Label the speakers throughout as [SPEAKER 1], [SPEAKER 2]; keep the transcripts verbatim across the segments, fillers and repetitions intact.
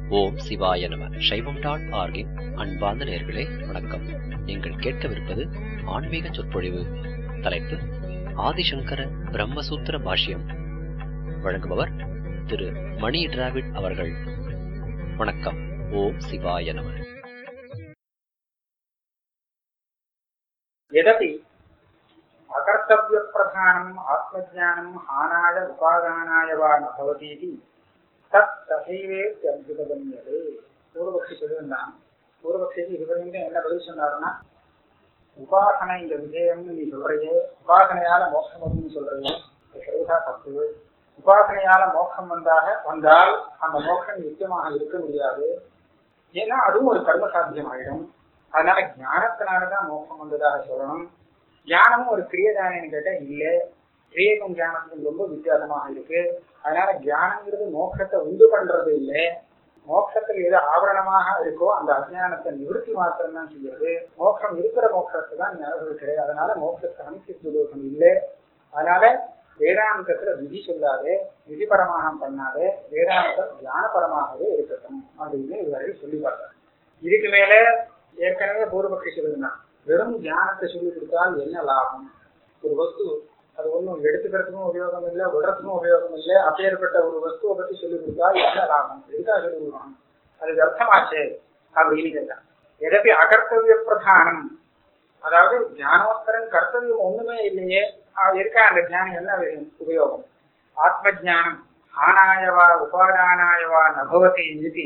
[SPEAKER 1] ஓம் சிவாய நம. சைவம் டாட் ஆர்கின் அன்பார்ந்த நேயர்களே வணக்கம். நீங்கள் கேட்கவிருப்பது ஆன்மீக சொற்பொழிவு. தலைப்பு ஆதிசங்கர பிரம்மசூத்திர பாஷ்யம். வழங்குபவர் திரு மணி டிராவிட் அவர்கள். வணக்கம். ஓம் சிவாய நம.
[SPEAKER 2] यदपि अकर्तव्य प्रधानम् आत्मज्ञानम् हानाय उपादानाय वा न भवतीति तत् तथैवेति अभ्युपगम्यते. பூர்வபக்ஷி சொல்லியிருந்தான். பூர்வபக்ஷிக்கு இதுவரையும் என்ன பதில் சொன்னாருன்னா, உபாசனை இந்த விஜயம்னு நீ சொல்றையே, உபாசனையால மோட்சம் வரும்னு சொல்றையே, சரிதா தப்பு. உபாசனையால மோட்சம் வந்தாக வந்தால் அந்த மோட்சம் நிச்சயமாக இருக்க முடியாது. ஏன்னா அதுவும் ஒரு கர்ம சாத்தியம் ஆயிடும். அதனால ஞானத்தினாலதான் மோட்சம் வந்ததாக சொல்லணும். ஞானமும் ஒரு கிரியதானு கேட்டா இல்ல, கிரியைக்கும் ஞானத்துக்கும் ரொம்ப வித்தியாசமாக இருக்கு. அதனால ஞானங்கிறது மோட்சத்தை உண்டு பண்றது இல்லை. மோட்சத்தில் எது ஆவரணமாக இருக்கோ அந்த அஜ்ஞானத்தை நிவர்த்தி மாத்திரம் தான் செய்யறது. மோட்சம் இருக்கிற மோட்சத்தை தான் ஞாபகம் கிடையாது. அதனால மோட்சத்தை அனுசித்து தோஷம் இல்லை. அதனால வேதாந்தத்துல விதி சொல்லாதே, விதிபரமாக பண்ணாதே, வேதாந்தம் ஞானபரமாகவே இருக்கட்டும் அப்படின்னு இதுவரை சொல்லி பார்த்தார். இதுக்கு மேல ஏற்கனவே பூர்வபக்ஷி சொல்லுனா, வெறும் ஞானத்தை சொல்லி கொடுத்தால் என்ன லாபம்? ஒரு வஸ்து அது ஒன்றும் எடுத்துக்கிறதுக்கும் உபயோகம் இல்லை, விடுறதுக்கும் உபயோகம் இல்லை. அப்பேற்பட்ட ஒரு வஸ்துவை பத்தி சொல்லி கொடுத்தால் என்ன லாபம்? எதுக்காக சொல்லி கொடுக்கணும்? அது அர்த்தமாச்சே அப்படின்னு கேட்டான். எதப்பி அகர்த்தவிய பிரதானம், அதாவது ஞானோத்தரன் கர்த்தவியம் ஒண்ணுமே இல்லையே, இருக்கா அந்த ஞானம் என்ன உபயோகம்? ஆத்ம ஜானம் ஆனாயவா உபாதானாயவா நபவதி நிதி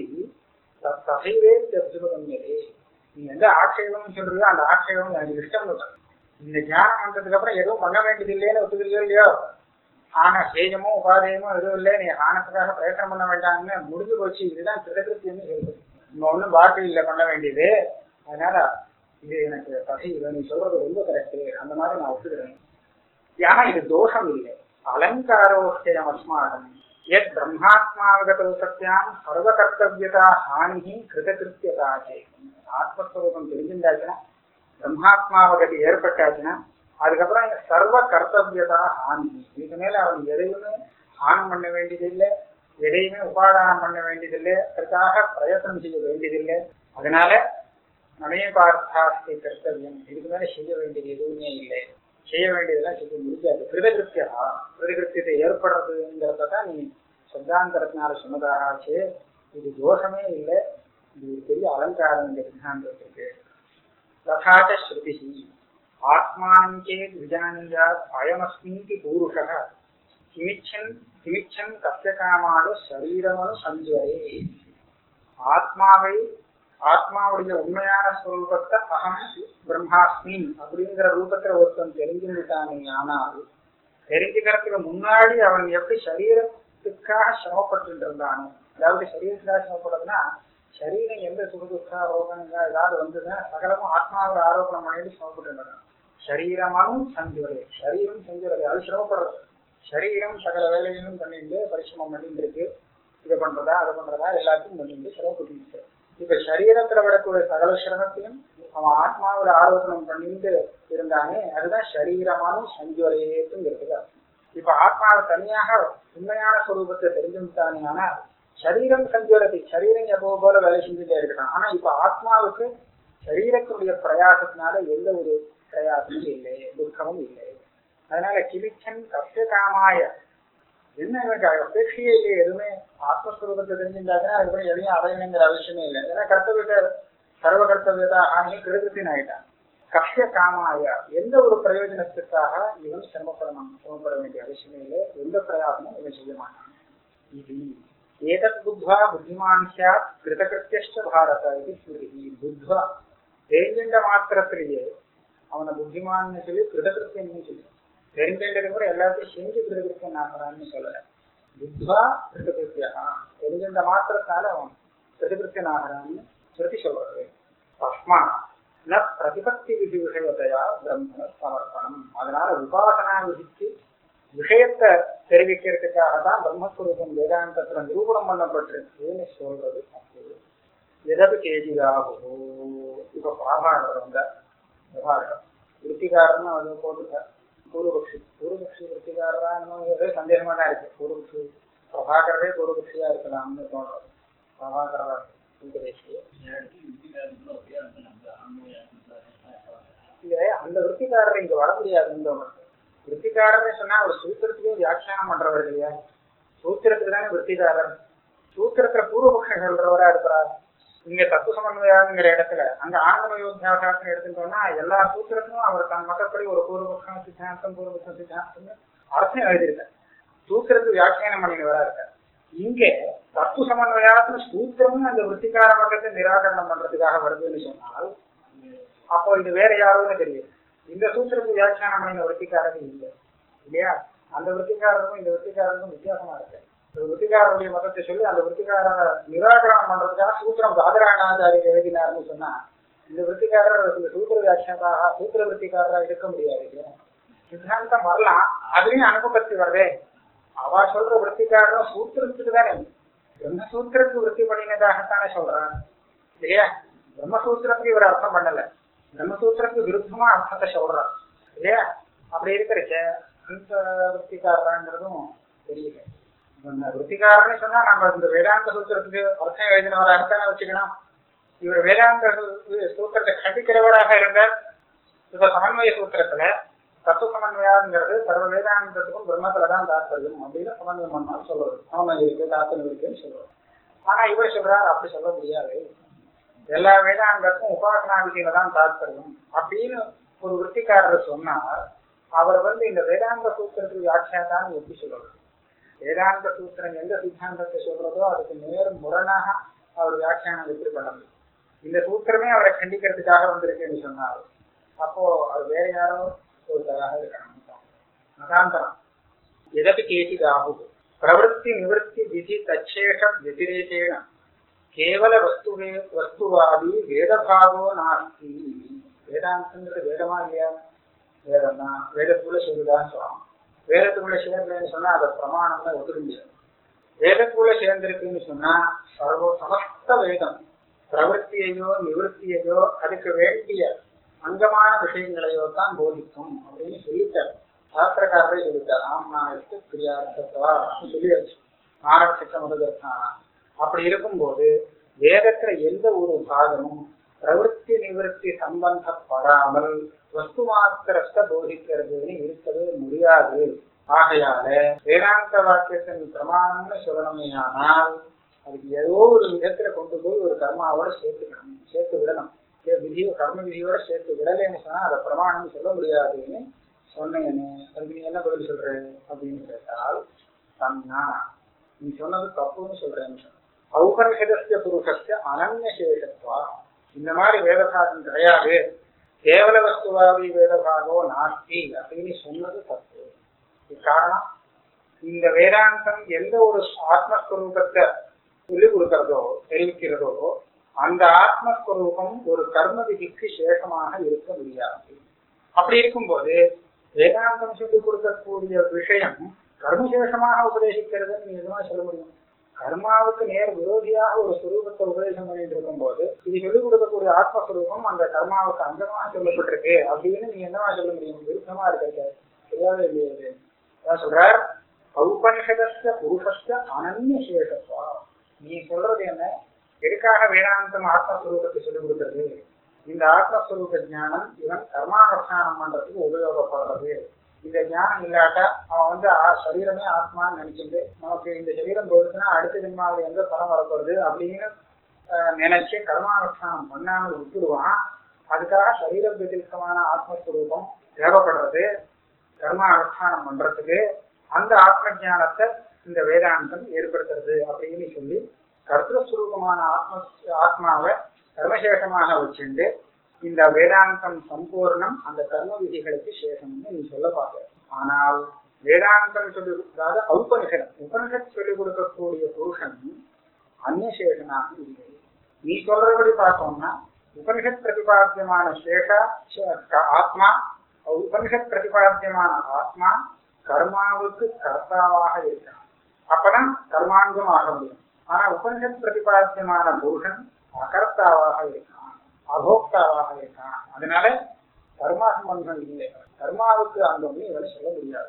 [SPEAKER 2] தசைவே அபிசுபகம்யதே. நீ எந்த ஆட்சேபம் சொல்றியோ அந்த ஆட்சேபம் எனக்கு இஷ்டம் இல்லை. இந்த ஞானம் வந்ததுக்கு அப்புறம் எதுவும் பண்ண வேண்டியது இல்லைன்னு ஒத்துக்கிறீங்களோ இல்லையோ, ஆனா சேஜமோ உபாதேயமோ எதுவும் இல்லை, நீ ஆனத்துக்காக பிரயத்தனம் பண்ண வேண்டாம்னு முடிஞ்சு போச்சு. இதுதான் கிருதகிருத்தியம்னு சொல்றது. நம்ம ஒன்றும் பாக்கி இல்லை பண்ண வேண்டியது. அதனால இது எனக்கு பசி இல்லை, நீ சொல்றது ரொம்ப கரெக்டு, அந்த மாதிரி நான் ஒத்துக்கிறேன். ஏன்னா இது தோஷம் இல்லை. அலங்காரோஷ்டம் அஸ்மாகம் எத் பிரம்மாத்மாவகதோ சத்தியாம் சர்வ கர்த்தவியதா ஹானி கிருதகிருத்தியதாச்சே. ஆத்மஸ்வரூபம் தெரிஞ்சிருந்தாச்சுன்னா, பிரம்மாத்மாவகதி ஏற்பட்டாச்சுன்னா, அதுக்கப்புறம் சர்வ கர்த்தவியதா ஹானி. இதுக்கு மேல அவன் எதையுமே ஆனம் பண்ண வேண்டியதில்லை, எதையுமே உபாதானம் பண்ண வேண்டியதில்லை, அதற்காக பிரயத்தனம் செய்ய வேண்டியதில்லை. அதனால நமே பார்த்தாஸ்தி கர்த்தவியம், இதுக்கு மேல செய்ய வேண்டியது எதுவுமே இல்லை. செய்ய வேண்டியதெல்லாம் செய்ய முடியாது. கிருதகிருத்தியா, கிருதகிருத்தியத்தை ஏற்படுறதுங்கிறத தான் நீ சப்தாந்தரத்தினால சொன்னதாக ஆச்சு. இது தோஷமே இல்லை, இது ஒரு பெரிய அலங்காரம் இந்த சித்தாந்தத்துக்கு. ததாச்ச ஸ்ருதி ஆத்மானஞ்சே விஜானியாத் அயமஸ்மீதி பூருஷः கிமிச்சன் கிமிச்சன் கஸ்ய காமாடு சரீரமனு சஞ்சுவரே. ஆத்மாவை, ஆத்மாவுடைய உண்மையான ஸ்வரூபத்தை அகம் பிரம்மாஸ்மி அப்படிங்கிற ரூபத்துல ஒருத்தன் தெரிஞ்சுட்டானே, ஆனால் தெரிஞ்சுக்கிறதுக்கு முன்னாடி அவன் எப்படி சரீரத்துக்காக சிரமப்பட்டு இருந்தானோ, அதாவது சரீரத்துக்காக சிரமப்படுறதுன்னா, சரீரம் எந்த சுகதுக்கா ரோகங்க ஏதாவது வந்ததுன்னா சகலமும் ஆத்மாவோட ஆரோபணம் பண்ணிட்டு சிரமப்பட்டு இருந்தாங்க. சரீரமானும் சஞ்சுவரே, சரீரம் செஞ்சுறது, அது சிரமப்படுறது. சரீரம் சகல வேலைகளும் பண்ணிட்டு பரிசிரமம் பண்ணிட்டு இருக்கு. இதை பண்றதா அதை பண்றதா எல்லாத்தையும் பண்ணிட்டு சிரமப்பட்டு இருக்கு. இப்ப சரீரத்துல விடக்கூடிய சகல சிரமத்தையும் அவன் ஆத்மாவோட ஆரோபணம் பண்ணிட்டு இருந்தானே, அதுதான் சரீரமானும் சஞ்சுவரேத்துங்கிறது. இப்ப ஆத்மாவை தனியாக உண்மையான ஸ்வரூபத்தை தெரிஞ்சுட்டானே, ஆனா சரீரம் சஞ்சுவரத்தை, சரீரம் எப்போ போல வேலை செஞ்சுட்டே இருக்கான். ஆனா இப்ப ஆத்மாவுக்கு சரீரத்துடைய பிரயாசத்தினால எந்த ஒரு பிரயாசமும் இல்லை, துக்கமும் இல்லை. அதனால கிமிச்சன் கஷ்ட காமாய, என்ன எனக்கு அபேட்சையே இல்லை, எதுவுமே ஆத்மஸ்வரூபத்தை தெரிஞ்சுட்டாங்கன்னா அதுக்கப்புறம் எதையும் அடையணுங்கிற அவசியமே இல்லை. ஏன்னா கர்த்தவியத்தை சர்வ கர்த்தவியதா ஆகிய கிருதத்தின் ஆயிட்டான். கஷ்ட காமாய, எந்த ஒரு பிரயோஜனத்துக்காக இவன் சிரமப்படணும், சிரமப்பட வேண்டிய அவசியமே இல்லை, எந்த பிரயாசமும் இவன் செய்ய மாட்டான். இது ஏதத் புத்வா புத்திமான் ஸ்யாத் கிருதகிருத்தியஷ்ட பாரத இது ஸ்மிருதி. புத்வா தெரிஞ்சின்ற மாத்திரத்திலேயே அவனை புத்திமான்னு சொல்லி கிருதகிருத்தியன்னு சொல்லி, தெரிஞ்சது கூட எல்லாத்தையும் செஞ்சு கிருதகிருத்தியன் ஆகிறான்னு சொல்லல. புத்வா கிருதகிருத்தியா, தெரிஞ்சின்ற மாத்திரத்தால அவன் கிருதகிருத்தியன் ஆகிறான்னு ஸ்ருதி சொல்றது. தஸ்மா ந பிரதிபத்தி விதி விஷயத்தையா பிரம்ம சமர்ப்பணம். அதனால உபாசனா விதிக்கு விஷயத்தை தெரிவிக்கிறதுக்காக தான் பிரம்மஸ்வரூபம் வேதாந்தத்துல நிரூபணம் பண்ணப்பட்டிருக்குன்னு சொல்றது தப்பு. எதற்கு கேஜிராகோ. இப்ப பிரபாகர் வந்த பிரபாகர் விற்பிகாரன்னு அது போட்டுக்க. பூர்வபக்ஷி பூர்வபக்ஷி விற்பிகாரரான்னு சந்தேகமா தான் இருக்கு. பூர்வபக்ஷி பிரபாகரே பூர்வபக்ஷியா இருக்கலாம்னு தோன்றது. பிரபாகரா அந்த விற்பிக்காரர் இங்க வர முடியாது. விற்பிக்காரர் சொன்னா ஒரு சூத்திரத்துக்கே வியாக்கியானம் பண்றவர் இல்லையா? சூத்திரத்துக்கு தானே விற்பிக்காரர். சூத்திரத்துல பூர்வபக்ஷம் சொல்றவரா இருக்கிறார். இங்க தத்துவ சமன்வயாங்கிற இடத்துல அங்க ஆன்மயோத்தியாசாஸ்திரம் எடுத்துட்டோம்னா எல்லா சூத்திரத்தும் அவர் தன் மதப்படி ஒரு பூர்வபக்ஷம் சித்தாந்தம் பூர்வபக்ஷம் சித்தாந்தம் அர்த்தம் எழுதியிருக்க. சூத்திரத்துக்கு வியாக்கியானம் பண்ணினவரா இருக்க. இங்கே தத்துவ சமன்வயாத்துல சூத்திரமும் அந்த விற்பிக்கார பக்கத்தை நிராகரணம் பண்றதுக்காக வருதுன்னு சொன்னால் அப்போ இது வேற யாருன்னு தெரியும். இந்த சூத்திரத்துக்கு வியாக்கியானம் பண்ணின விற்பிக்காரர்கள் இல்லை இல்லையா? அந்த விற்பிக்காரருக்கும் இந்த விற்பிக்காரருக்கும் வித்தியாசமா இருக்கு. ஒரு விற்பிக்காரருடைய மதத்தை சொல்லி அந்த விற்பிக்காரரை நிராகரணம் பண்றதுக்காக சூத்திரம் பாதராயணாச்சாரியர் எழுதினார்னு சொன்னா இந்த விற்பிக்காரர் இந்த சூத்திர வியாக்கியதாக சூத்திர விற்பிக்காரராக இருக்க முடியாது இல்லையா? சித்தாந்தம் வரலாம், அதுலயும் அனுபவத்தி வருதே. அவ சொல்ற விற்பிக்காரரும் சூத்திரத்துக்கு தானே பிரம்மசூத்திரத்துக்கு விற்பி பண்ணினதாகத்தானே சொல்றான் இல்லையா? பிரம்மசூத்திரத்துக்கு இவர் அர்த்தம் பண்ணல, பிரம்மசூத்திரத்துக்கு விருத்தமா அர்த்தத்தை சொல்றார் இல்லையா? அப்படி இருக்கிறச்ச அந்த விற்பிக்காரங்கிறதும் தெரியல. விற்பிக்காரன்னு சொன்னா நம்ம இந்த வேதாந்த சூத்திரத்துக்கு அர்த்தம் எழுதினவராகத்தானே வச்சுக்கணும். இவர் வேதாந்த சூத்திரத்தை கண்டிக்கிறவராக இருந்தார். இப்ப சமன்வய சூத்திரத்துல தத்துவ சமன்வயாங்கிறது சர்வ வேதாந்தத்துக்கும் பிரம்மத்துலதான் தாத்பரியம் அப்படின்னு சமன்வயம் பண்ணாலும் சொல்லுவது. சமன்வயம் இருக்கு, தாத்பரியம் இருக்குன்னு சொல்லுவது. ஆனா இவர் சொல்றாரு அப்படி சொல்ல முடியாது, எல்லா வேதாந்தத்துக்கும் உபாசனா விதியில தான் தாத்பரியம் அப்படின்னு ஒரு விற்பிக்காரர் சொன்னார். அவர் வந்து இந்த வேதாந்த சூத்திரத்துக்கு வியாக்கியாதான்னு எப்படி சொல்றது? வேதாந்த சூத்திரம் எந்த சித்தாந்தத்தை சொல்றதோ அதுக்கு நேர் முரணாக அவர் வியாக்கியானம் எப்படி பண்ண முடியும்? இந்த சூத்திரமே அவரை கண்டிக்கிறதுக்காக வந்திருக்குன்னு சொன்னார். அப்போ அவர் வேற யாரோ ஒருத்தராக இருக்கணும். மதாந்தரம் எதற்கு கேசிதாகு பிரவருத்தி நிவர்த்தி விதி தச்சேஷ வதிரேகேண கேவல வஸ்துவே வஸ்துவாதி வேதபாகோ நாஸ்தி. வேதாந்தங்கிறது வேதமா இல்லையா? வேதம் தான். வேதத்துக்குள்ள சொல்லுதான்னு சொல்லலாம். வேதத்துக்குள்ள சேர்ந்ததுன்னு சொன்னா அதை பிரமாணம் தான் ஒத்துக்க முடியாது. வேதத்துக்குள்ள சேர்ந்திருக்குன்னு சொன்னா சர்வ சமஸ்த வேதம் பிரவருத்தியையோ நிவர்த்தியையோ அதுக்கு வேண்டிய அங்கமான விஷயங்களையோ தான் போதிக்கும் அப்படின்னு சொல்லிட்டார். சாஸ்திரக்காரரே சொல்லிட்டார். ஆம்னாயத்து கிரியார்த்தா சொல்லியாச்சு. ஆரட்சிக்க முதற்கான அப்படி இருக்கும்போது வேதத்துல எந்த ஒரு பாகமும் பிரவருத்தி நிவர்த்தி சம்பந்தப்படாமல் வஸ்து மாத்திரத்தை போதிக்கிறதுன்னு இருக்கவே முடியாது. ஆகையால வேதாந்த வாக்கியத்தின் பிரமாணம்னு சொல்லணுமே ஆனால் அதுக்கு ஏதோ ஒரு விதத்துல கொண்டு போய் ஒரு கர்மாவோட சேர்த்துக்கணும், சேர்த்து விடணும். விதியோ கர்ம விதியோட சேர்த்து விடலைன்னு சொன்னா அதை பிரமாணம் சொல்ல முடியாதுன்னு சொன்னேன்னு அதுக்கு நீ என்ன பதில் சொல்ற அப்படின்னு கேட்டால் தன்னா நீ சொன்னது தப்புன்னு சொல்றேன்னு சொன்ன. ஔபனிஷதஸ்ய புருஷஸ்ய அனன்ய சேஷத்வா. இந்த மாதிரி வேதபாகம் கிடையாது, கேவல வஸ்துவாதி வேதபாகோ நாஸ்தி அப்படின்னு சொன்னது தப்பு. காரணம் இந்த வேதாந்தம் எந்த ஒரு ஆத்மஸ்வரூபத்தை சொல்லிக் கொடுக்கிறதோ தெரிவிக்கிறதோ அந்த ஆத்மஸ்வரூபம் ஒரு கர்ம விதிக்கு சேஷமாக இருக்க முடியாது. அப்படி இருக்கும்போது வேதாந்தம் சொல்லிக் கொடுக்கக்கூடிய விஷயம் கர்மசேஷமாக உபதேசிக்கிறதுன்னு நீ எதுவும் சொல்ல முடியும்? கர்மாவுக்கு நேர் விரோதியாக ஒரு சுரூபத்தை உபதேசம் பண்ணிட்டு இருக்கும் போது இது சொல்லிக் கொடுக்கக்கூடிய ஆத்மஸ்வரூபம் அந்த கர்மாவுக்கு அங்கமாக சொல்லப்பட்டிருக்கு அப்படின்னு நீ என்னவா சொல்ல முடியும்? விருத்தமா இருக்கிறது சரியாவே இல்லையாது. அதான் சொல்றார் ஔபனிஷதஸ்ய புருஷஸ்ய அனன்ய சேஷத்வா. நீ சொல்றது என்ன? எதுக்காக வேதாந்தம் ஆத்மஸ்வரூபத்தை சொல்லிக் கொடுக்கிறது? இந்த ஆத்மஸ்வரூப ஞானம் இவன் கர்மானுஷ்டானம் பண்றதுக்கு உபயோகப்படுறது. இந்த ஞானம் இல்லாட்டா அவன் வந்து சரீரமே ஆத்மான்னு நினைச்சிட்டு நமக்கு இந்த சரீரம் போயிடுச்சுன்னா அடுத்த ஜென்மாவில் எங்க பலம் வரப்படுறது அப்படின்னு நினைச்சு கர்மானுஷ்டானம் பண்ணாமல் விட்டுடுவான். அதுக்காக சரீர பிரதிஷ்டமான ஆத்மஸ்வரூபம் தேவைப்படுறது கர்மானுஷ்டானம் பண்றதுக்கு. அந்த ஆத்ம ஞானத்தை இந்த வேதாந்தம் ஏற்படுத்துறது அப்படின்னு சொல்லி கர்த்தஸ்வரூபமான ஆத்ம ஆத்மாவை கர்மசேஷமாக வச்சுட்டு இந்த வேதாந்தம் சம்பூர்ணம் அந்த கர்ம விதிகளுக்கு சேஷம்னு நீ சொல்ல பார்க்க. ஆனால் வேதாந்தம் சொல்லி அதாவது ஔபனிஷத் உபனிஷத் சொல்லிக் கொடுக்கக்கூடிய புருஷன் அந்நியசேஷனாக இல்லை. நீ சொல்றபடி பார்த்தோம்னா உபனிஷத் பிரதிபாத்தியமான சேஷ ஆத்மா உபனிஷத் பிரதிபாத்தியமான ஆத்மா கர்மாவுக்கு கர்த்தாவாக இருக்கான். அப்பதான் கர்மாங்கம் ஆக முடியும். ஆனா உபனிஷத் பிரதிபாத்தியமான புருஷன் அகர்த்தாவாக இருக்கான், அபோக்தாவாக இருக்கான். அதனால கர்மா சம்பந்தம் இல்லை. கர்மாவுக்கு அந்த ஒண்ணு இவரை சொல்ல முடியாது.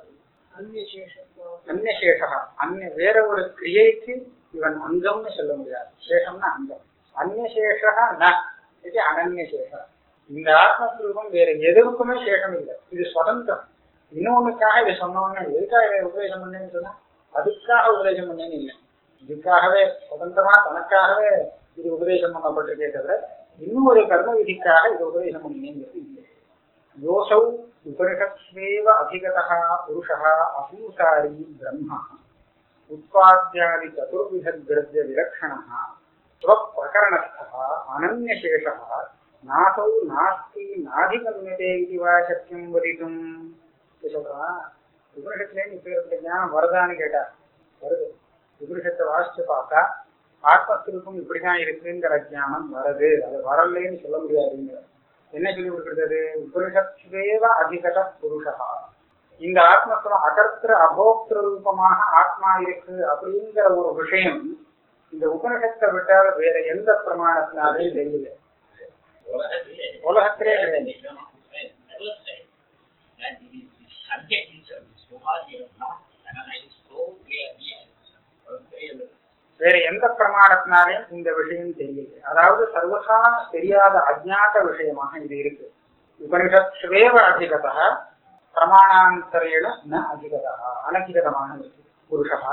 [SPEAKER 2] அந்நியசேஷா அந்நிய வேற ஒரு கிரியைக்கு இவன் அங்கம்னு சொல்ல முடியாது. சேஷம்னா அங்கம். அந்நியசேஷா ந இது அனன்யசேஷா. இந்த ஆத்மஸ்வரூபம் வேற எதுக்குமே சேஷம் இல்லை, இது சுதந்திரம். இன்னொன்னுக்காக இதை சொன்னோன்னு எதுக்காக இதை உபதேசம் பண்ணேன்னு சொன்னா அதுக்காக உபதேசம் பண்ணேன்னு இல்லை, இதுக்காகவே சுதந்திரமா தனக்காகவே இது உபதேசம் பண்ணப்பட்டிருக்கே தவிர இன்னும் ஒரு கர்ம விதிக்காக இது உபதேசம் பண்ணினேங்கிறது இல்லை. யோசௌ உபனிஷத்ஸ்வேவ அதிகதா புருஷா அசம்சாரி பிரம்மா உத்பாத்யாதி சதுர்வித திரவிய விலக்ஷணா ஸ்வப்பிரகரணஸ்தா அனன்யசேஷா நாசௌ நாஸ்தி நாதிகம்யதே இது வா சத்தியம் வதிதும் சொல்றான். உபனிஷத்துல இப்பேற்பட்ட ஞானம் வருதான்னு கேட்டா வருது. உபனிஷத்தை வாசிச்சு பார்த்தா ஆத்மஸ்வரூபம் இப்படிதான் இருக்குங்கிற ஞானம் வருது, அது வரலன்னு சொல்ல முடியாதுங்கிற. என்ன சொல்லி கொடுக்கிறது? உபனிஷத்வேவ அதிகத புருஷா, இந்த ஆத்மஸ்வரம் அகர்த்திர அபோக்திர ரூபமாக ஆத்மா இருக்கு அப்படிங்கிற ஒரு விஷயம் இந்த உபனிஷத்தை விட்டால் வேற எந்த பிரமாணத்தினாலும் தெரியல, உலகத்திலே கிடையாது. வேற எந்த பிரமாணத்தினாலையும் இந்த விஷயம் தெரியல. அதாவது சர்வசா தெரியாத அஜ்ஞாத விஷயமாக இது இருக்கு. உபனிஷத் ஸ்வேவ அதிகதா பிரமாணாந்தரேண ந அதிகதா அனதிகதமான புருஷா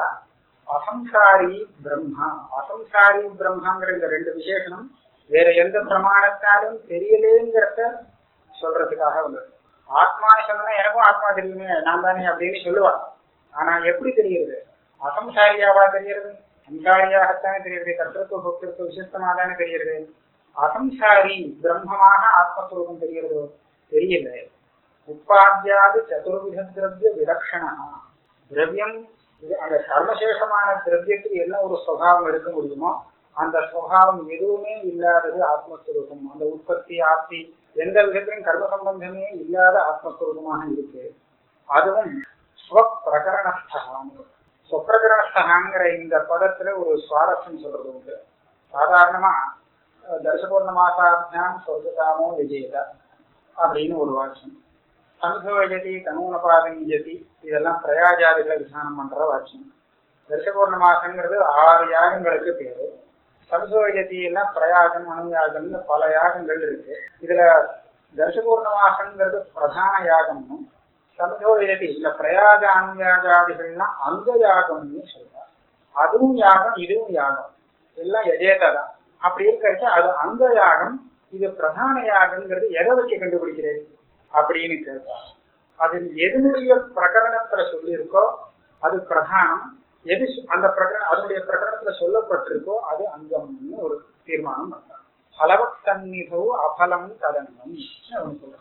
[SPEAKER 2] அசம்சாரி பிரம்மா. அசம்சாரி பிரம்மாங்கிற இந்த ரெண்டு விசேஷனம் வேற எந்த பிரமாணத்தாலும் தெரியலேங்கிறத சொல்றதுக்காக வந்தது. ஆத்மான்னு சொன்னா எனக்கும் ஆத்மா தெரியுமே நான் தானே அப்படின்னு சொல்லுவான். ஆனா எப்படி தெரிகிறது? அசம்சாரியாவா தெரிகிறது? சம்சாரியாகத்தானே தெரிகிறது, கர்த்தத்துவ பக்திருத்துவ விசிஷ்டமாக தானே தெரிகிறது. அசம்சாரி பிரம்மமாக ஆத்மஸ்வரூபம் தெரிகிறதோ? தெரியல. உற்பாத்யாதி சதுர்வித திரவிய விலக்ஷணா, திரவியம் அந்த சர்வசேஷமான திரவியத்துக்கு என்ன ஒரு சுபாவம் இருக்க முடியுமோ அந்த சுபாவம் எதுவுமே இல்லாதது ஆத்மஸ்வரூபம். அந்த உற்பத்தி ஆப்தி எந்த விதத்திலும் கர்ம சம்பந்தமே இல்லாத ஆத்மஸ்வரூபமாக இருக்கு. அதுவும் ஸ்வப்பிரகரணஸ்தகாங்க. ஸ்வப்பிரகரணஸ்தகாங்கிற இந்த பதத்துல ஒரு சுவாரஸ்யம் சொல்றது உண்டு. சாதாரணமா தர்சபூர்ணமாசாபியாம் சொர்க்கதாமோ விஜயத அப்படின்னு ஒரு வாக்கியம், சம்சோஜதி தனூனபாதஞ்சதி இதெல்லாம் பிரயாஜாதிகளை விசானம் பண்ற வாக்கியம். தர்சபூர்ணமாசங்கிறது ஆறு யாகங்களுக்கு பேரு. சம்சோஜதி எல்லாம் பிரயாகம் அணுயாகம்னு பல யாகங்கள் இருக்கு. இதுல தர்சபூர்ணமாசங்கிறது பிரதான யாகம்னும், சம்சோஜதி இல்ல பிரயாக அணுயாகாதிகள்னா அங்க யாகம்னு சொல்றாங்க. அதுவும் யாகம் இதுவும் யாகம், எல்லாம் எஜேதான். அப்படி இருக்கிறது அது அங்க யாகம், இது பிரதான யாகம்ங்கிறது எதை வச்சு கண்டுபிடிக்கிறது அப்படின்னு கேட்பாங்க. அது எதனுடைய பிரகரணத்துல சொல்லி இருக்கோ அது பிரதானம், எது அந்த பிரகரணம் அதனுடைய பிரகரணத்துல சொல்லப்பட்டிருக்கோ அது அங்கம்னு ஒரு தீர்மானம் பண்றாங்க. பலவத்தன்னிதோ அபலம் ததங்கம் சொல்றாங்க.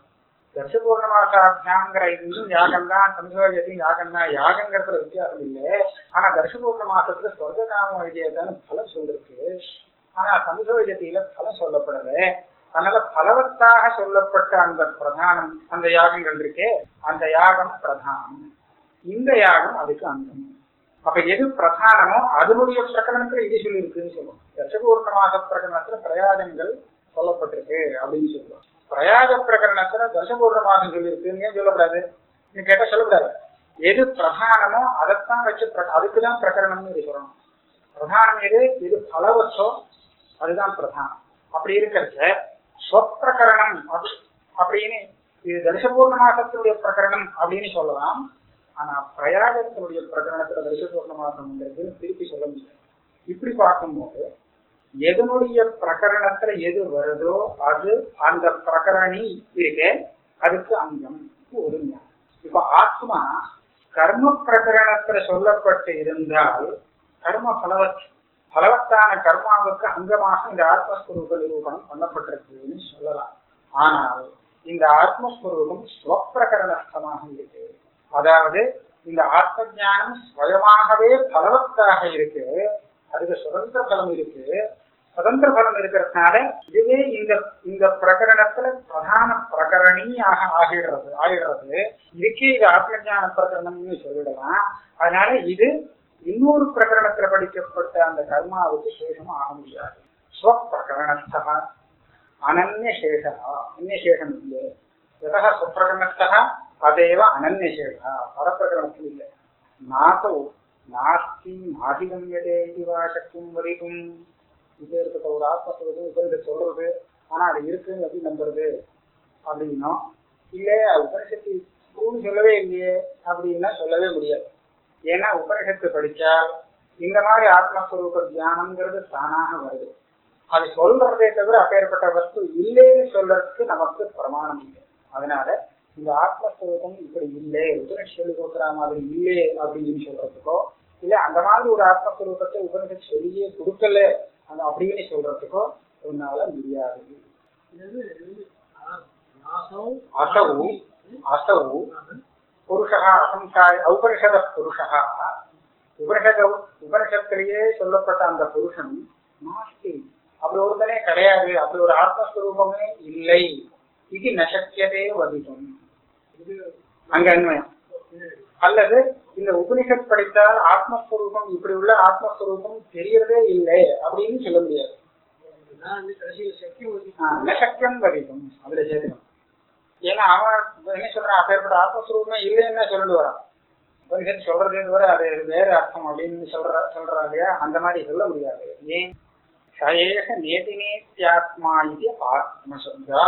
[SPEAKER 2] தர்சபூர்ணமாசாபியாங்கிற இதுவும் யாகம் தான், சம்சோஜதி யாகம் தான். யாகங்கிறதுல வித்தியாசம் இல்லை. ஆனா தர்சபூர்ண மாசத்துல சொர்க்ககாம விஜயத்தான பலம் சொல்லிருக்கு. ஆனா சம்சோஜதியில பலம் சொல்லப்படல. அதனால பலவத்தாக சொல்லப்பட்ட அந்த பிரதானம் அந்த யாகங்கள் இருக்கே அந்த யாகம் பிரதானம், இந்த யாகம் அதுக்கு அங்கம். அப்ப எது பிரதானமோ அதனுடைய பிரகரணத்துல இது சொல்லி இருக்குன்னு சொல்லுவோம். தர்சபூர்ண மாச பிரகரணத்துல பிரயாகங்கள் சொல்லப்பட்டிருக்கு அப்படின்னு சொல்லுவோம். பிரயாக பிரகரணத்துல தர்சபூர்ண மாசம் சொல்லி இருக்குன்னு ஏன் சொல்லக்கூடாது? நீ கேட்டா சொல்லக்கூடாது. எது பிரதானமோ அதைத்தான் வச்சு அதுக்குதான் பிரகரணம்னு இது சொல்லணும். பிரதானம் எது எது பலவத்தோ அதுதான் பிரதானம். அப்படி இருக்கிறது ஸ்வப்பிரகரணம் அப்படின்னு இது தர்சபூர்ண மாசத்தினுடைய பிரகரணம் அப்படின்னு சொல்லலாம். ஆனா பிரயாகத்தினுடைய பிரகரணத்துல தர்சபூர்ண மாசம்ங்கிறது திருப்பி சொல்ல முடியாது. இப்படி பார்க்கும்போது எதனுடைய பிரகரணத்துல எது வருதோ அது அந்த பிரகரணி இருக்கே அதுக்கு அங்கம் ஒரு ஞானம். இப்ப ஆத்மா கர்ம பிரகரணத்துல சொல்லப்பட்டு இருந்தால் கர்ம பலவத் பலவத்தான கர்மாவுக்கு அங்கமாக இந்த ஆத்மஸ்வரூப நிரூபணம் பண்ணப்பட்டிருக்குன்னு சொல்லலாம். ஆனால் இந்த ஆத்மஸ்வரூபம் ஸ்வப்பிரகரணஸ்தமாக இருக்கு. அதாவது இந்த ஆத்ம ஞானம் ஸ்வயமாகவே பலவத்தாக இருக்கு, அதுக்கு சுதந்திர பலம் இருக்கு. சுதந்திர பலம் இருக்கிறதுனால இதுவே இந்த இந்த பிரகரணத்துல பிரதான பிரகரணியாக ஆகிடுறது ஆகிடுறது இதுக்கே இது ஆத்ம ஞான பிரகரணம்னு சொல்லிடலாம். அதனால இது இன்னொரு பிரகரணத்துல படிக்கப்பட்ட அந்த கர்மாவுக்கு சேஷம் ஆக முடியாது. ஸ்வப்பிரகரணஸ்தா அனன்யசேஷா, அந்நியசேஷம் இல்லை. எதா ஸ்வப்பிரகரணஸ்தா அதேவ அனன்யசேஷா, பரப்பிரகரணத்தில் இல்லை. நாசோ நாஸ்தி நாதிகம்யதே இதுவா சக்தியும் வரிக்கும். இப்பேற்பட்ட ஒரு ஆத்மஸ்வரூபம் உபனிஷத்து சொல்றது, ஆனா அது இருக்குன்னு எப்படி நம்புறது அப்படின்னா, இல்ல உபனிஷத்து இருக்குன்னு சொல்லவே இல்லையே அப்படின்னா சொல்லவே முடியாது. ஏன்னா உபனிஷத்து படிச்சால் இந்த மாதிரி ஆத்மஸ்வரூப தியானம்ங்கிறது தானாக வருது. அது சொல்றதே தவிர அப்பேற்பட்ட வஸ்து இல்லைன்னு சொல்றதுக்கு நமக்கு பிரமாணம் இல்லை. அதனால இந்த ஆத்மஸ்வரூபம் இப்படி இல்லை, உபனிஷத்து சொல்லி கொடுக்குற மாதிரி இல்லை அப்படின்னு சொல்றதுக்கோ, இல்ல அந்த மாதிரி ஒரு ஆத்மஸ்வரூபத்தை உபனிஷத்து சொல்லியே கொடுக்கல அந்த அப்படின்னு சொல்றதுக்கோ உன்னால முடியாது. அசவு அசவு புருஷா அசங்காய ஔபனிஷத புருஷா, உபனிஷத உபனிஷத்திலேயே சொல்லப்பட்ட அந்த புருஷன் நாஸ்தி, அப்படி ஒருத்தனே கிடையாது, அப்படி ஒரு ஆத்மஸ்வரூபமே இல்லை. இது நசக்கியதே வதிக்கும், இது அங்க அன்வயம். அல்லது இந்த உபனிஷத் படித்தால் ஆத்மஸ்வரூபம் இப்படி உள்ள ஆத்மஸ்வரூபம் தெரியறதே இல்லை அப்படின்னு சொல்ல முடியாது. நசக்கியம் வதிக்கும் அதுல சேர்க்கணும். ஏன்னா அவன் என்ன சொல்றான், அப்பேற்பட்ட ஆத்மஸ்வரூபமே இல்லைன்னு சொல்லிட்டு வரான். உபனிஷத் சொல்றதே தவிர அது வேற அர்த்தம் அப்படின்னு சொல்ற சொல்றா இல்லையா, அந்த மாதிரி சொல்ல முடியாது. ஏன் சயேக நேதினேத்யாத்மா இது ஆத்மசப்தா.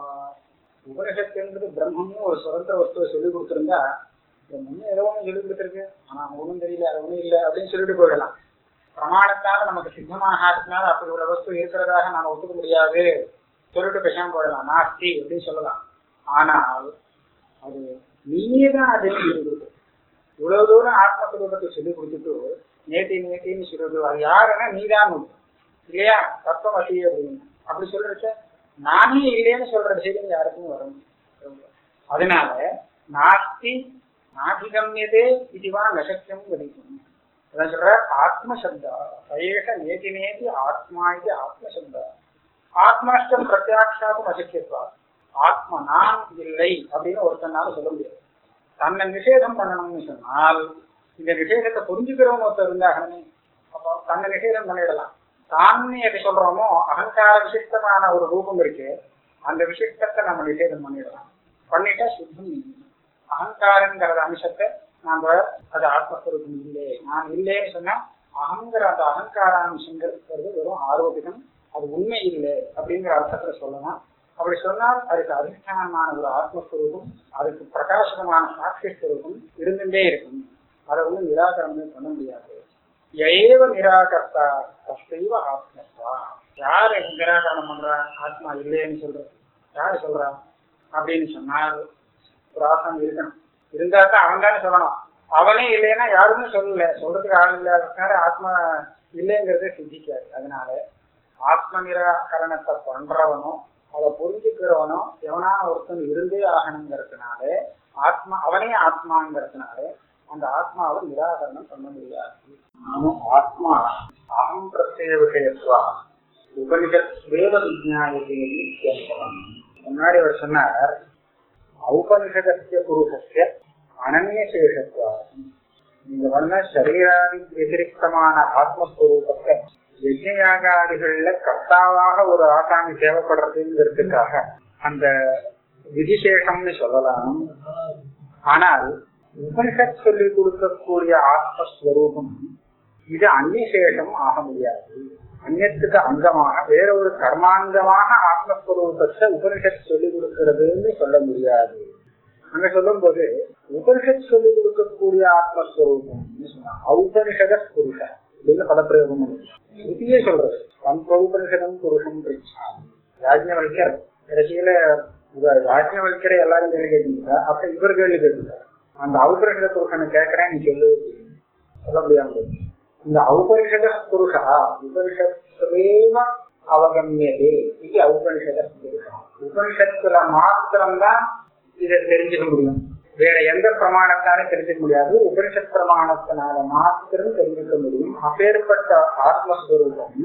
[SPEAKER 2] உபனிஷத்துன்றது பிரம்மன்னு ஒரு சுதந்திர வஸ்துவை சொல்லிக் கொடுத்துருந்தா, பிரம்மன்னு ஏதோ ஒண்ணு சொல்லிக் கொடுத்துருக்கு, ஆனா ஒண்ணும் தெரியல, அது ஒண்ணும் இல்லை அப்படின்னு சொல்லிட்டு போயிடலாம். பிரமாணத்தால நமக்கு சித்தமாக ஆட்டினால அப்படி ஒரு வஸ்து இருக்கிறதாக நாம ஒத்துக்க முடியாது சொல்லிட்டு பேசாம போயிடலாம், நாஸ்தி அப்படின்னு சொல்லலாம். ஆனால் அது நீயே தான் அதே சொல்லிக் இவ்வளவு தூரம் ஆத்மஸ்வரூபத்தை சொல்லிக் கொடுத்துட்டு நேத்தி நேத்தின்னு சொல்றது, அது யாருன்னா நீதான் இல்லையா, தத்துவமசி அப்படின்னு அப்படி சொல்றச்ச நானே இல்லைன்னு சொல்ற செய்தி யாருக்கும் வரும். அதனால நாஸ்தி நாதிகம்யதே இதுவா நசக்கியம் வதிக்கும். அதான் சொல்ற ஆத்மசப்தா சயேஷ நேதி நேதி ஆத்மா இது ஆத்மசப்தா. ஆத்மாஷ்டம் பிரத்யாட்சாக்கும் அசக்கியத்வா. ஆத்மா நான் இல்லை அப்படின்னு ஒருத்தனால சொல்ல முடியாது. தன்னை நிஷேதம் பண்ணணும்னு சொன்னால் இந்த நிஷேதத்தை புரிஞ்சுக்கிறவங்க ஒருத்தர் இருந்தாகனே, அப்போ தன்னை நிஷேதம் பண்ணிடலாம். தான் எதை சொல்றோமோ அகங்கார விசிஷ்டமான ஒரு ரூபம் இருக்கு, அந்த விசிஷ்டத்தை நம்ம நிஷேதம் பண்ணிடலாம். பண்ணிட்டா சுத்தம் அகங்காரங்கிற அம்சத்தை நாம அது ஆத்மஸ்வரூபம் இல்லை, நான் இல்லைன்னு சொன்னா அகங்கிற அந்த அகங்கார அம்சங்கிறது வெறும் ஆரோபிகம், அது உண்மை இல்லை அப்படிங்கிற அர்த்தத்துல சொல்லலாம். அப்படி சொன்னால் அதுக்கு அதிஷ்டானமான ஒரு ஆத்மஸ்வரூபம், அதுக்கு பிரகாசமான சாட்சி ஸ்வரூபம் இருந்துட்டே இருக்கும். அதை வந்து நிராகரணமே பண்ண முடியாது. ஏவ நிராகர்த்தா தஸ்தைவ ஆத்மஸ்வா. யாரு நிராகரணம் பண்றா, ஆத்மா இல்லைன்னு சொல்றது யாரு சொல்றா அப்படின்னு சொன்னால் ஒரு ஆத்மா இருக்கணும். இருந்தா தான் அவன் தானே சொல்லணும். அவனே இல்லைன்னா யாருமே சொல்லல, சொல்றதுக்கு ஆள் இல்லாத ஆத்மா இல்லைங்கிறத சிந்திக்காது. அதனால ஆத்ம நிராகரணத்தை பண்றவனும் அதை புரிஞ்சுக்கிறவனோ எவனான ஒருத்தன் இருந்தே ஆகணுங்கிறதுனால ஆத்மா அவனே ஆத்மாங்கிறதுனால அந்த ஆத்மாவை நிராகரணம் பண்ண முடியாது. ஆத்மா அகம் பிரத்யேக விஷயத்துவா உபனிஷத் வேத விஜ்ஞாயத்தை முன்னாடி அவர் சொன்னார், ஔபனிஷதஸ்ய புருஷஸ்ய அனன்யசேஷத்துவா. நீங்க வந்து சரீராதி வதிரிக்தமான ஆத்மஸ்வரூபத்தை யஜ்ஞயாகாதிகள்ல கர்த்தாவாக ஒரு ஆசாமி தேவைப்படுறதுங்கிறதுக்காக அந்த விதிசேஷம்னு சொல்லலாம். ஆனால் உபனிஷத் சொல்லி கொடுக்கக்கூடிய ஆத்மஸ்வரூபம் இது அந்நியசேஷம் ஆக முடியாது. அந்நியத்துக்கு அங்கமாக வேற ஒரு கர்மாங்கமாக ஆத்மஸ்வரூபத்தை உபனிஷத் சொல்லி கொடுக்கிறதுன்னு சொல்ல முடியாது. அங்க சொல்லும் போது உபனிஷத் சொல்லி கொடுக்கக்கூடிய ஆத்மஸ்வரூபம் ஔபனிஷத புருஷ அப்படின்னு பதப்பிரயோகம் இதுயே சொல்றது. பஞ்சௌபனிஷதம் புருஷம் யாஜ்ஞவல்யர் கடைசியில யாஜ்ஞவல்யரை எல்லாரும் கேள்வி கேட்டீங்க, அப்ப இவர் கேள்வி கேட்டுருக்காரு. அந்த ஔபனிஷத புருஷனை கேட்கிறேன் நீ சொல்லு சொல்ல முடியாம. இந்த ஔபனிஷத புருஷா உபனிஷத்வேவ அவகமியதே இது ஔபனிஷத புருஷா. உபனிஷத்துல மாத்திரம்தான் இதை தெரிஞ்சுக்க முடியும், வேற எந்த பிரமாணத்தாலும் தெரிஞ்சுக்க முடியாது. உபனிஷத் பிரமாணத்தினால மாத்திரம் தெரிஞ்சுக்க முடியும். அப்பேற்பட்ட ஆத்மஸ்வரூபம்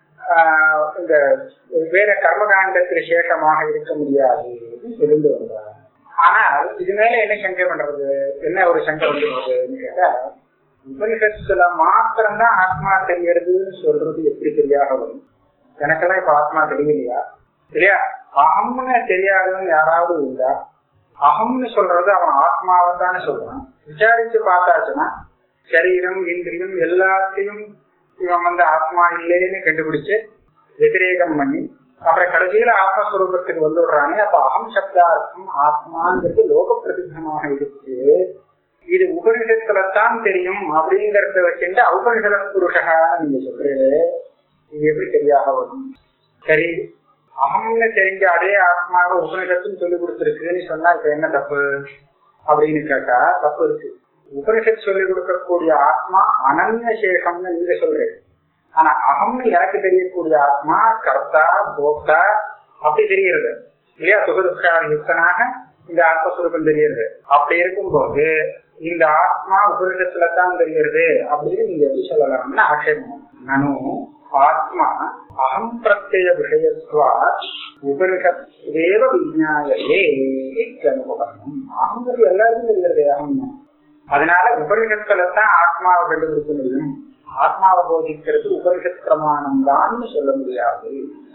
[SPEAKER 2] ஆஹ் இந்த வேற கர்மகாண்டத்துக்கு விசேஷமாக இருக்க முடியாது தெரிந்து வந்தார். ஆனால் இது மேல என்ன சங்கை பண்றது, என்ன ஒரு சங்கை வந்துடுறதுன்னு கேட்டா, உபனிஷத்துல மாத்திரம்தான் ஆத்மா தெரியறதுன்னு சொல்றது எப்படி தெரியாக வரும்? எனக்கெல்லாம் இப்ப ஆத்மா தெரியலையா இல்லையா? அகம்னு தெரியாதுன்னு யாராவது இருந்தா, அகம்னு சொல்றது அவன் ஆத்மாவை தானே சொல்றான். விசாரிச்சு பார்த்தாச்சுன்னா சரீரம் இந்திரியம் எல்லாத்தையும் இவன் வந்து ஆத்மா இல்லைன்னு கண்டுபிடிச்சு வெதிரேகம் பண்ணி அப்புறம் கடைசியில ஆத்மஸ்வரூபத்துக்கு வந்துடுறாங்க. அப்ப அகம் சப்தார்த்தம் ஆத்மாங்கிறது லோக பிரசித்தமாக இருக்கு. இது உபனிஷத்துலத்தான் தெரியும் அப்படிங்கறத வச்சுட்டு உபனிஷத புருஷகான்னு நீங்க சொல்றீங்க. இது எப்படி சரியாக வரும்? சரி, அகம்னு தெரிஞ்ச அதே ஆத்மாவை உபனிஷத்துன்னு சொல்லி கொடுத்துருக்குன்னு சொன்னா இப்ப என்ன தப்பு அப்படின்னு கேட்டா தப்பு இருக்கு. உபனிஷத்து சொல்லி கொடுக்கக்கூடிய ஆத்மா அனன்ய சேஷம்னு நீங்க சொல்றீங்க. ஆனா அகம்னு எனக்கு தெரியக்கூடிய ஆத்மா கர்த்தா போக்தா அப்படி தெரிகிறது இல்லையா? சுகதுக்கான யுக்தனாக இந்த ஆத்மஸ்வரூபம் தெரியுது. அப்படி இருக்கும்போது இந்த ஆத்மா உபனிஷத்துலதான் தெரிகிறது அப்படின்னு நீங்க எப்படி சொல்லலாம்னு ஆட்சேபம். நானும் ஆத்மா அகம் பிரத்யய விஷயத்துவா உபனிஷத்தேவ விஞ்ஞாயதே அனுபவம். அகங்கிறது எல்லாருக்கும் தெரிகிறது அகம். அதனால உபனிஷத்துலதான் ஆத்மாவை கண்டுபிடிக்க முடியும். ஆத்மாவை போதிக்கிறது உபனிஷத் பிரமாணம் தான் சொல்ல முடியாது.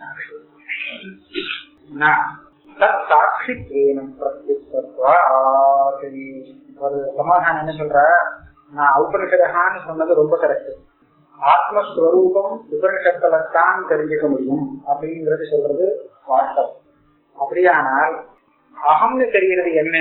[SPEAKER 2] சமாதானம் என்ன சொல்ற? நான் உபனிஷதகான்னு சொன்னது ரொம்ப கரெக்ட். ஆத்மஸ்வரூபம் உபனிஷத்துலத்தான் தெரிஞ்சுக்க முடியும் அப்படிங்கறது சொல்றது வாட்டம். அப்படியானால் அகம்னு தெரிகிறது என்ன?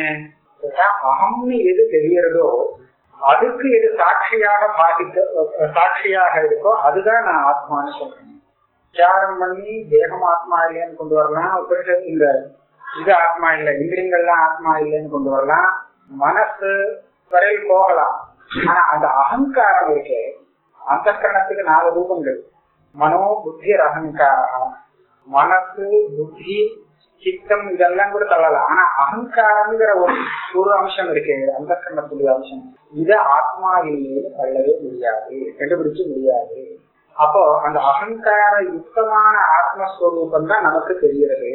[SPEAKER 2] அகம்னு எது தெரியறதோ அதுக்கு எது சாட்சியாக பாதிக்க சாட்சியாக இருக்கோ அதுதான் நான் ஆத்மான்னு சொல்றேன். விசாரம் பண்ணி தேகம் ஆத்மா இல்லைன்னு கொண்டு வரலாம். உபனிஷத் இந்த இது ஆத்மா இல்லை, இந்திரியங்கள்லாம் ஆத்மா இல்லைன்னு கொண்டு வரலாம். மனசு வரையில் போகலாம். ஆனா அந்த அகங்காரம் இருக்கு. அந்த கரணத்துக்கு நாலு ரூபங்கள். மனோ புத்தி அகங்காரம். மனசு புத்தி சித்தம் இதெல்லாம் கூட தள்ளலாம். ஆனா அகங்காரம்ங்கிற ஒரு ஒரு அம்சம் இருக்கு, அந்த கண்ணத்துடைய அம்சம். இத ஆத்மா இல்லைன்னு தள்ளவே முடியாது, கண்டுபிடிக்க முடியாது. அப்போ அந்த அகங்கார யுக்தமான ஆத்மஸ்வரூபம் தான் நமக்கு தெரிகிறது.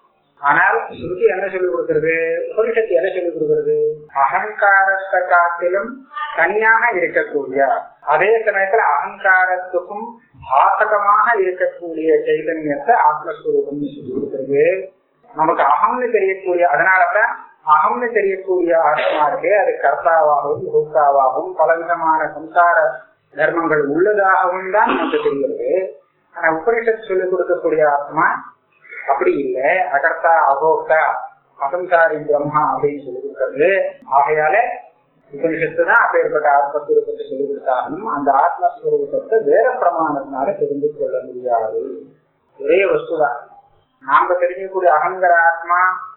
[SPEAKER 2] ஆனால் ஸ்ருதி என்ன சொல்லிக் கொடுக்கிறது? உபனிஷத்து என்ன சொல்லிக் கொடுக்கிறது? அகங்காரத்தை காட்டிலும் தனியாக இருக்கக்கூடிய, அதே சமயத்துல அகங்காரத்துக்கும் பாசகமாக இருக்கக்கூடிய சைதன்யத்தை ஆத்மஸ்வரூபம் சொல்லிக் கொடுக்கிறது. நமக்கு அகம்னு தெரியக்கூடிய, அதனாலதான் அகம்னு தெரியக்கூடிய ஆத்மா இருக்கு. அது கர்த்தாவாகவும் போக்தாவாகவும் பலவிதமான சம்சார தர்மங்கள் உள்ளதாகவும் தான் நமக்கு தெரிகிறது. ஆனா உபனிஷத்து சொல்லிக் கொடுக்கக்கூடிய ஆத்மா அப்படி இல்லை. அகர்த்தா அபோக்தா அசம்சாரி பிரம்மா அப்படின்னு சொல்லி கொடுக்கிறது. ஆகையால உபனிஷத்து தான் அப்பேற்பட்ட ஆத்மஸ்வரூபத்தை சொல்லிக் கொடுத்தாலும் அந்த ஆத்மஸ்வரூபத்தை வேற பிரமாணத்தினால தெரிந்து கொள்ள முடியாது. ஒரே வஸ்துதான். நாம தெரிஞ்சக்கூடிய அகங்கிற ஆத்மா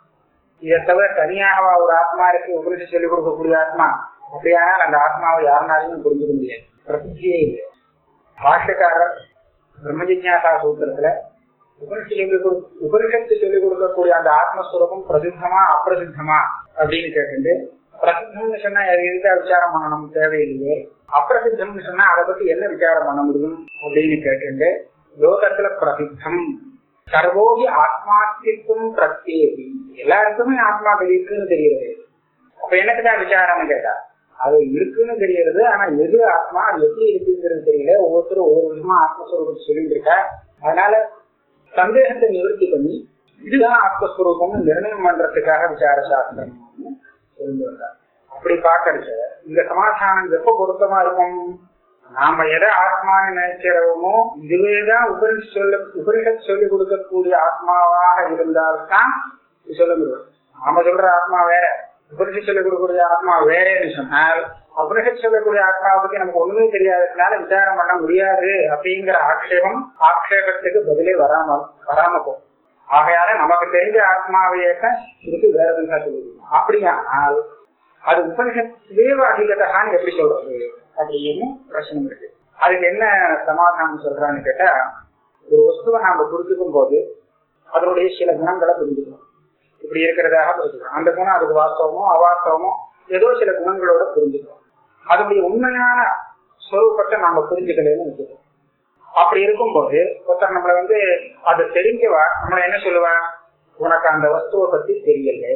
[SPEAKER 2] இதை தவிர தனியாக ஒரு ஆத்மா இருக்கு உபனிஷத்து சொல்லிக் கொடுக்கக்கூடிய ஆத்மா. அப்படியானால் அந்த ஆத்மாவை யாருனாலையும் புரிஞ்சுக்க முடியாது, பிரசித்தியே இல்லை. பாஷ்யக்காரர் பிரம்ம ஜிக்ஞாசா சூத்திரத்துல உபனிஷத்து உபனிஷத்து சொல்லிக் கொடுக்கக்கூடிய அந்த ஆத்மஸ்வரூபம் பிரசித்தமா அப்பிரசித்தமா அப்படின்னு கேட்டு, பிரசித்தம்னு சொன்னா எதுக்கா விசாரம் பண்ணணும் தேவையில்லையே, அப்பிரசித்தம்னு சொன்னா அதை பத்தி என்ன விசாரம் பண்ண முடியும் அப்படின்னு கேட்டு, லோகத்துல பிரசித்தம் சர்வோகி ஆத்மாஸ்தித்வம் பிரத்யேகி, எல்லாருக்குமே ஆத்மா இருக்குன்னு தெரியுது. அப்ப என்னத்துக்காக விசாரம்னு கேட்டா அது இருக்குன்னு தெரியுது. ஆனா எது ஆத்மா அது எப்படி இருக்குங்கிறது தெரியல. ஒவ்வொருத்தரும் ஒவ்வொரு விதமா ஆத்மஸ்வரூபத்தை சொல்லிட்டு இருக்கா. அதனால சந்தேகத்தை நிவர்த்தி பண்ணி இதுதான் ஆத்மஸ்வரூபம் நிர்ணயம் பண்றதுக்காக விசார சாஸ்திரம் சொல்லி வந்தார். அப்படி பாக்கறச்ச இந்த சமாதானம் எப்ப பொருத்தமா இருக்கும்? நாம எதை ஆத்மான்னு நினைக்கிறோமோ இதுவேதான் உபனிஷத் சொல்ல உபனிஷத் சொல்லிக் கொடுக்கக்கூடிய ஆத்மாவாக இருந்தால்தான் சொல்ல முடியும். நாம சொல்ற ஆத்மா வேற, உபனிஷத் சொல்லிக் கொடுக்கக்கூடிய ஆத்மா வேறேன்னு சொன்னால் உபனிஷத் சொல்லக்கூடிய ஆத்மாவை பத்தி நமக்கு ஒண்ணுமே தெரியாததுனால விசாரம் பண்ண முடியாது அப்படிங்கிற ஆட்சேபம் ஆட்சேபத்துக்கு பதிலே வராம வராம போகும். ஆகையால நமக்கு தெரிஞ்ச ஆத்மாவையேதான் இதுக்கு வேற எதுனா சொல்லிடுவோம். அப்படியானால் அது உபனிஷத்துவே அதிகதான்னு எப்படி சொல்றது அப்படின்னு பிரச்சனை இருக்கு. அதுக்கு என்ன சமாதானம் சொல்றான்னு கேட்டா, ஒரு வஸ்துவை நாம புரிஞ்சுக்கும் போது அதனுடைய சில குணங்களை புரிஞ்சுக்கணும். இப்படி இருக்கிறதாக புரிஞ்சுக்கணும். அந்த குணம் அதுக்கு வாஸ்தவமோ அவாஸ்தவமோ ஏதோ சில குணங்களோட புரிஞ்சுக்கணும். அதனுடைய உண்மையான சொரூபத்தை நாம புரிஞ்சுக்கலன்னு வச்சுக்கோம். அப்படி இருக்கும்போது ஒருத்தர் நம்மளை வந்து அதை தெரிஞ்சவா நம்மள என்ன சொல்லுவா, உனக்கு அந்த வஸ்துவை பத்தி தெரியல.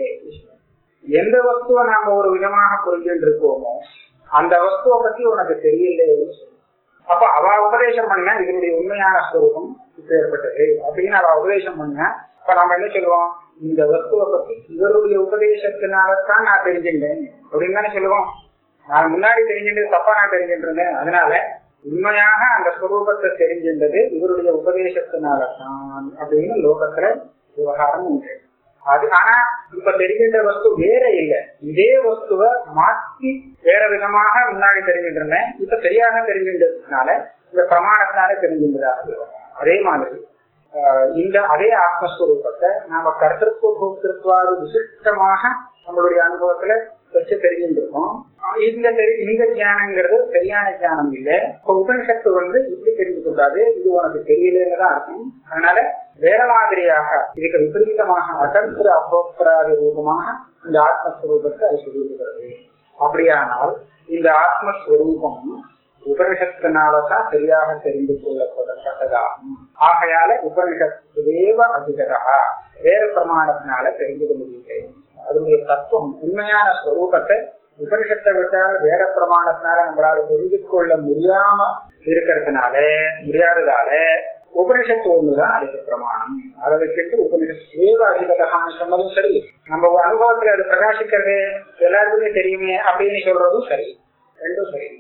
[SPEAKER 2] எந்த வஸ்துவை நாம ஒரு விதமாக புரிஞ்சுட்டு இருக்கோமோ அந்த வஸ்துவை பத்தி உனக்கு தெரியல. அப்ப அவ உபதேசம் பண்ண இதனுடைய உண்மையான ஸ்வரூபம் இப்ப ஏற்பட்டது அப்படின்னு அவ உபதேசம் பண்ண, இப்ப நாம என்ன சொல்லுவோம், இந்த வஸ்துவை பத்தி இவருடைய உபதேசத்தினாலதான் நான் தெரிஞ்சுட்டேன் அப்படின்னு தானே சொல்லுவோம். நான் முன்னாடி தெரிஞ்சுட்டு தப்பா நான் தெரிஞ்சுட்டு இருந்தேன், அதனால உண்மையாக அந்த ஸ்வரூபத்தை தெரிஞ்சின்றது இவருடைய உபதேசத்தினால்தான் அப்படின்னு லோகத்துல விவகாரம் உண்டு. அது ஆனா இப்ப தெரிகின்ற வஸ்து வேற இல்ல, இதே வஸ்துவை மாற்றி வேற விதமாக முன்னாடி தெரிஞ்சின்றேன், இப்ப சரியாக தெரிஞ்சின்றதுனால இந்த பிரமாணத்தினால தெரிஞ்சின்றதாக. அதே மாதிரி இந்த அதே ஆத்மஸ்வரூபத்தை நாம கர்த்தத்துவ போக்திருத்வாது விசிஷ்டமாக நம்மளுடைய அனுபவத்துல வச்சு தெரிஞ்சுருக்கோம். இந்த இந்த ஞானங்கிறது சரியான ஞானம் இல்லை. இப்ப உபனிஷத்து வந்து இப்படி தெரிஞ்சு கூடாது, இது உனக்கு தெரியலன்னு தான் இருக்கும். அதனால வேற மாதிரியாக இதுக்கு விபரீதமாக அகர்த்திர அபோக்திராதி ரூபமாக இந்த ஆத்மஸ்வரூபத்தை அது சொல்லியிருக்கிறது. அப்படியானால் இந்த ஆத்மஸ்வரூபம் உபனிஷத்தினாலதான் சரியாக தெரிந்து கொள்ளப்படப்பட்டதாகும். ஆகையால உபனிஷத்து தேவ அதிகரா வேற பிரமாணத்தினால தெரிந்து கொள்ள முடியலை. அதனுடைய தத்துவம் உண்மையான ஸ்வரூபத்தை உபனிஷத்தை விட்டால் வேற பிரமாணத்தினால நம்மளால தெரிந்து கொள்ள முடியாம இருக்கிறதுனால முடியாததால உபனிஷத்து ஒண்ணுதான் அதுக்கு பிரமாணம். அதை வச்சுட்டு உபனிஷத்து தேவ அதிகரகான்னு சொன்னதும் சரி, நம்ம அனுபவத்துல அது பிரகாசிக்கிறது எல்லாருக்குமே தெரியுமே அப்படின்னு சொல்றதும் சரி, ரெண்டும் சரி.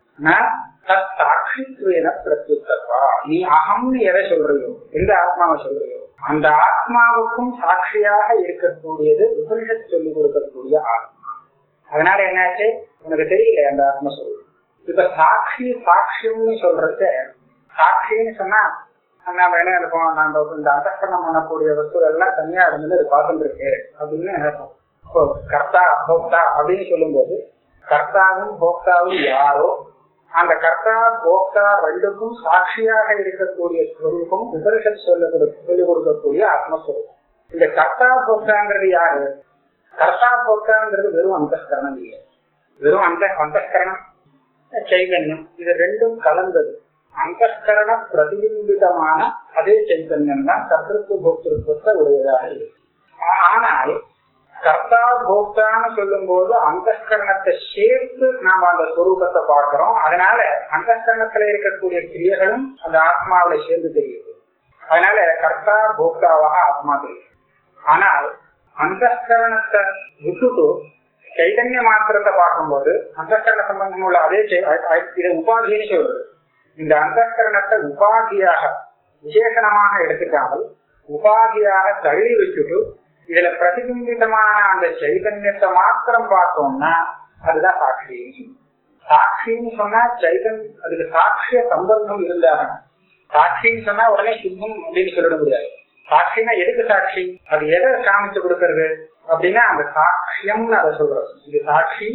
[SPEAKER 2] சாட்சித்வேன பிரத்யுத்தா, நீ அகம்னு எதை சொல்றியோ, எந்த ஆத்மாவை சொல்றியோ அந்த ஆத்மாவுக்கும் சாட்சியாக இருக்கக்கூடியது உபனிஷத்து சொல்லிக் கொடுக்கக்கூடிய ஆத்மா. அதனால என்னாச்சு, உனக்கு தெரியல அந்த ஆத்மா சொல்லு. இப்ப சாட்சி சாட்சியம்னு சொல்றது, சாட்சின்னு சொன்னா நாம என்ன நினைப்போம், நம்ம இந்த அந்தஸ்கரணம் பண்ணக்கூடிய வஸ்துகள் எல்லாம் தனியா இருந்து அது பார்த்துட்டு இருக்கு அப்படின்னு நினைப்போம். இப்போ கர்த்தா போக்தா அப்படின்னு சொல்லும் போது கர்த்தாவும் போக்தாவும் யாரோ அந்த கர்த்தா போக்தா ரெண்டுக்கும் சாட்சியாக இருக்கக்கூடிய ஸ்வரூபம் உபனிஷத் சொல்ல சொல்லிக் கொடுக்கக்கூடிய ஆத்மஸ்வரூபம். இந்த கர்த்தா போக்தாங்கிறது யாரு? கர்த்தா போக்தாங்கிறது வெறும் அந்தஸ்கரணம் இல்லை, வெறும் அந்த அந்தஸ்கரணம் சைதன்யம் இது ரெண்டும் கலந்தது. அந்தஸ்கரண பிரதிபிம்பிதமான அதே சைதன்யம் தான் கர்த்தத்துவ போக்திருத்துவத்தை உடையதாக இருக்கு. ஆனால் கர்த்தா போக்தான்னு சொல்லும் போது அந்தஸ்கரணத்தை சேர்த்து நாம அந்த ஸ்வரூபத்தை பார்க்கிறோம். அதனால அந்தஸ்கரணத்துல இருக்கக்கூடிய கிரியைகளும் அந்த ஆத்மாவில சேர்ந்து தெரியுது. அதனால கர்த்தா போக்தாவாக ஆத்மா தெரியுது. ஆனால் அந்தஸ்கரணத்தை விட்டுட்டு சைதன்ய மாத்திரத்தை பார்க்கும்போது அந்தஸ்கரண சம்பந்தம் உள்ள அதே இதை உபாதின்னு சொல்றது. இந்த அந்தஸ்கரணத்தை உபாதியாக விசேஷணமாக எடுத்துக்காமல் உபாதியாக தள்ளி வச்சுட்டு இதுல பிரதிபிம்பிதமான அந்த சைதன்யத்தை மாத்திரம் பார்த்தோம்னா அதுதான் சாட்சி. சாட்சின்னு சொன்னா சைதன் அதுக்கு சாட்சிய சம்பந்தம் இருந்தாங்க. சாட்சின்னு சொன்னா உடனே சித்தம் அப்படின்னு சொல்லிட முடியாது. சாட்சின்னா எதுக்கு சாட்சி, அது எதை காமிச்சு கொடுக்கறது அப்படின்னா அந்த சாட்சியம்னு அதை சொல்றது. இது சாட்சி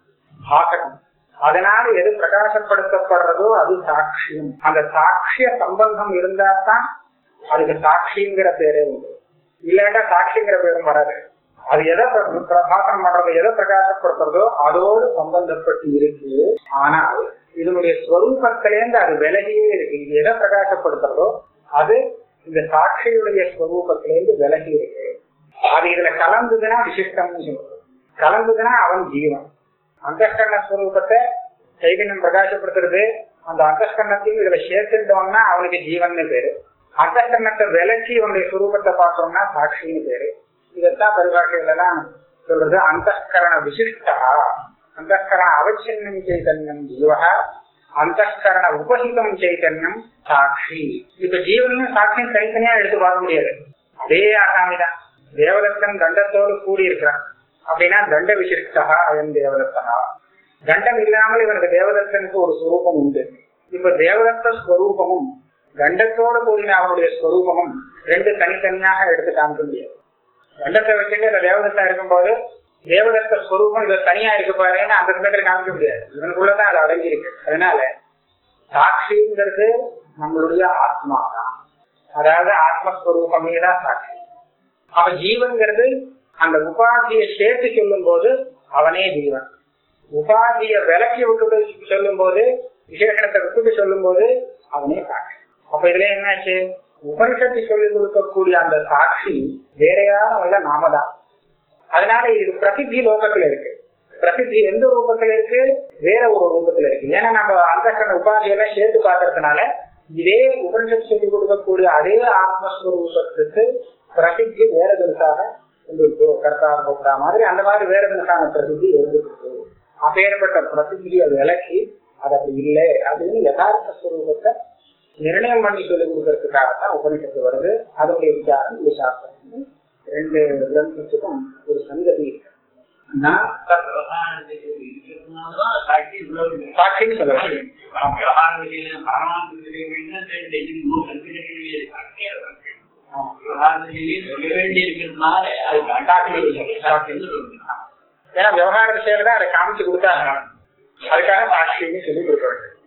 [SPEAKER 2] பாசகம், அதனால எது பிரகாசப்படுத்தப்படுறதோ அது சாட்சியம். அந்த சாட்சிய சம்பந்தம் இருந்தா தான் அதுக்கு சாட்சிங்கிற பேரே உண்டு. இல்லாட்டா சாட்சிங்கிற பேரும் வராது. அது எதை பிரகாசனம் பண்றதோ எதை பிரகாசப்படுத்துறதோ அதோடு சம்பந்தப்பட்டு இருக்கு. ஆனால் இதனுடைய ஸ்வரூபத்திலேருந்து அது விலகியே இருக்கு. இது எதை பிரகாசப்படுத்துறதோ அது இந்த சாட்சியுடைய ஸ்வரூபத்திலேருந்து விலகி இருக்கு. அது இதுல கலந்துதுன்னா விசிஷ்டம்னு சொல்றது. கலந்துதுன்னா அவன் ஜீவன். அந்தஸ்கரண ஸ்வரூபத்தை சைதன்யம் பிரகாசப்படுத்துறது, அந்த அந்தஸ்கரணத்தையும் இதுல சேர்த்துட்டோம்னா அவனுக்கு ஜீவன் பேரு. அந்தஸ்கரணத்தை விலக்கி அவனுடைய சுரூபத்தை பார்த்தோம்னா சாட்சின்னு பேரு. இதத்தான் பரிபாஷையில எல்லாம் சொல்றது அந்தஸ்கரண விசிஷ்டா, அந்தஸ்கரண அவச்சின்னம் சைதன்யம் ஜீவா, அந்தஸ்கரண உபஹிதம் சைதன்யம் சாட்சி. இப்ப ஜீவனையும் சாட்சியும் தனித்தனியா எடுத்து பார்க்க முடியாது. அதே ஆசாமிதான். தேவதத்தன் தண்டத்தோடு கூடி இருக்கிறான் அப்படின்னா தண்ட விசிஷ்டா அயன் தேவதத்தனா. தண்டம் இல்லாமல் இவனுக்கு தேவதத்தனுக்கு ஒரு ஸ்வரூபம் உண்டு. இப்ப தேவதத்த ஸ்வரூபமும் கண்டத்தோடு கூடின அவனுடைய ஸ்வரூபமும் ரெண்டு தனித்தனியாக எடுத்து காமிக்க முடியாது. கண்டத்தை வச்சுட்டு இந்த தேவதத்தா இருக்கும்போது தேவதத்த ஸ்வரூபம் இதை தனியா இருக்கு பாருன்னு அந்த சமயத்துல காமிக்க முடியாது. இவனுக்குள்ளதான் அது அடங்கி இருக்கு. அதனால சாட்சிங்கிறது நம்மளுடைய ஆத்மா தான், அதாவது ஆத்மஸ்வரூபமே தான் சாட்சி. அப்ப ஜீவன்கிறது அந்த உபாதியை சேர்த்து சொல்லும் போது அவனே ஜீவன். உபாதியை விலக்கி விட்டுட்டு சொல்லும் போது விசேஷணத்தை விட்டுட்டு சொல்லும் போது அவனே சாட்சி. அப்ப இதுல என்னாச்சு, உபனிஷத்தை சொல்லிக் கொடுக்கக்கூடிய அந்த சாட்சி வேறையான நாம தான். அதனால இது பிரசித்தி லோகத்துல இருக்கு. பிரசித்தி எந்த ரூபத்துல இருக்கு, வேற ஒரு ரூபத்துல இருக்கு. ஏன்னா நம்ம அந்த உபாதியெல்லாம் சேர்த்து பார்க்கறதுனால இதே உபனிஷத்து சொல்லிக் கொடுக்கக்கூடிய அதே ஆத்மஸ்வரூபத்துக்கு பிரசித்தி வேற தினசாக இருந்துருக்கு. கர்த்தா போக்குற மாதிரி அந்த மாதிரி வேற தினசான பிரசித்தி இருந்துருக்கு. அப்பேற்பட்ட பிரசித்தியை விலக்கி அது அப்படி இல்லை அப்படின்னு யதார்த்த ஸ்வரூபத்தை நிர்ணயம் பண்ணி சொல்லிக் கொடுக்கறதுக்காகத்தான் உபனிஷத்து வருது. அதனுடைய விசாரம் இந்த சாஸ்திரம். ரெண்டு கிரந்தத்துக்கும் ஒரு சங்கதி இருக்கு. சாட்சின்னு சொல்லுவாங்க. ஏன்னா விவகார விஷயம் தான் அதை காமிச்சு கொடுத்தாங்க, அதுக்காக சாட்சின்னு சொல்லி கொடுக்க வேண்டும்.